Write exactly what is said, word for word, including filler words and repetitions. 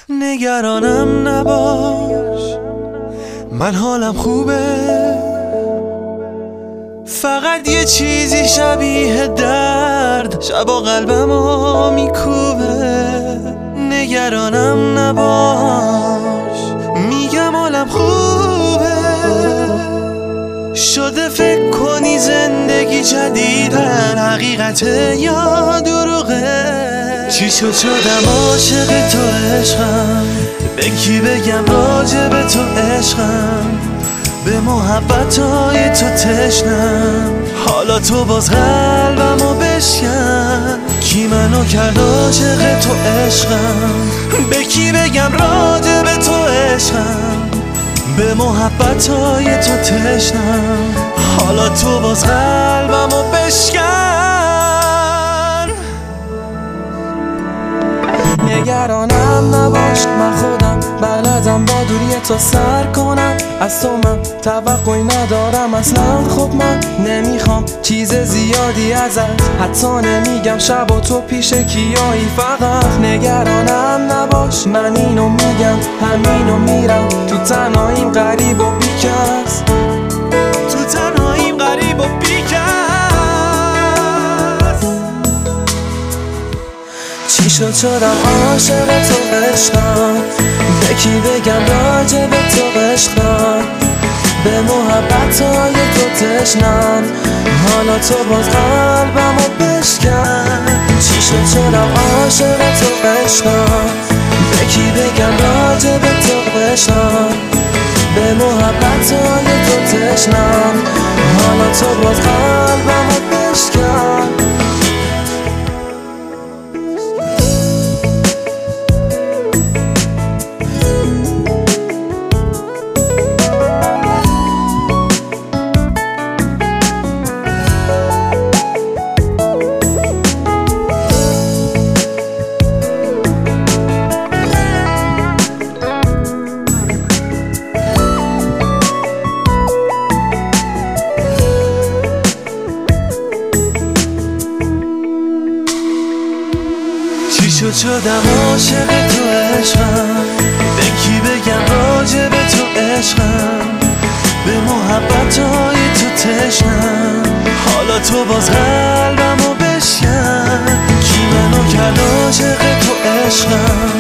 نگرانم نباش، من حالم خوبه، فقط یه چیزی شبیه درد شبا قلبمو میکوبه. نگرانم نباش، میگم حالم خوبه، شده فکر کنی زندگی جدیدن حقیقته یا دروغه. چی شد شدم عاشق تو عشقم، به کی بگم راجع به تو عشقم، به محبتای تو تشنم، حالا تو باز قلبمو بشکن. کی منو کرد عاشق تو عشقم، به کی بگم راجع به تو عشقم، به محبتای تو تشنم، حالا تو باز قلبمو بشکن. نگرانم نباش، من خودم بلدم با دوری تو سر کنم، از تو من توقعی ندارم اصلا. خب من نمیخوام چیز زیادی ازت، حتی نمیگم شب و تو پیش کیایی. فقط نگرانم نباش، من اینو میگم همینو میرم، تو تنهاییم غریب و بیکس، تو تنهاییم غریب و بیکس. چی شد شدم عاشق تو عشقم، به کی بگم راجع به تو عشقم، به محبتای تو تشنم، حالا تو باز قلبمو بشکن. چی شد شدم عاشق تو عشقم، به کی بگم راجع به تو عشقم، به محبتای تو تشنم، حالا تو باز قلبمو بشکن. چی شد شدم عاشق تو عشقم، به کی بگم راجع به تو عشقم، به محبتای تو تشنم، حالا تو باز قلبمو بشکن. کی منو کرد عاشق تو عشقم،